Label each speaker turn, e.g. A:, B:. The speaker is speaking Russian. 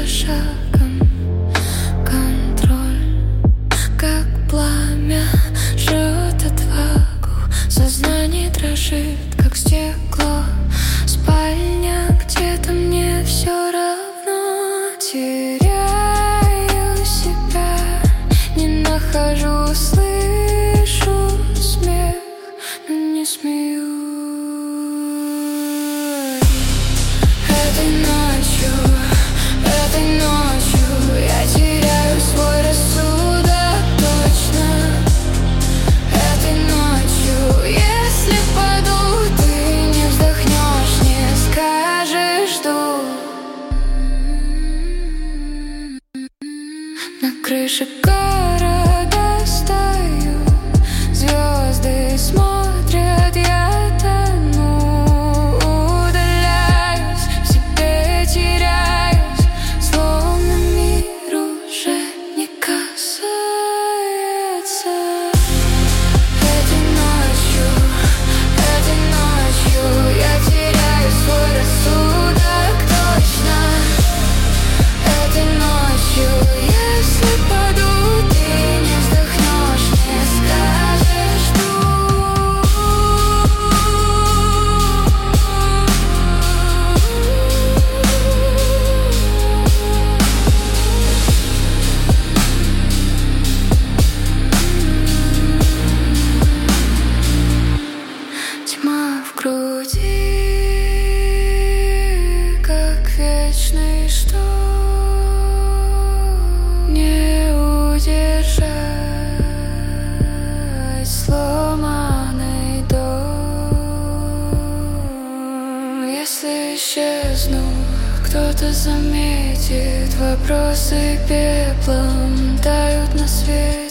A: за шагом. Контроль, как пламя, жжет отвагу. Сознание дрожит, как стекло. Спальня где-то, мне все равно. Теряю себя, не нахожу, слышу смех, но не смеюсь. Этой ночью я теряю свой рассудок точно. Этой ночью, если паду, ты не вздохнешь, не скажешь «жду». На крыше города стою, звезды смотрят, я тону. Удаляюсь, в себе теряюсь, словно мир уже не касается. Этой ночью я теряю свой рассудок точно. Этой ночью, если паду, ты не вздохнешь, не скажешь «жду». Тьма в груди, как вечный шторм. Не удержать сломанный дом. Если исчезну, кто-то заметит. Вопросы пеплом тают на свете.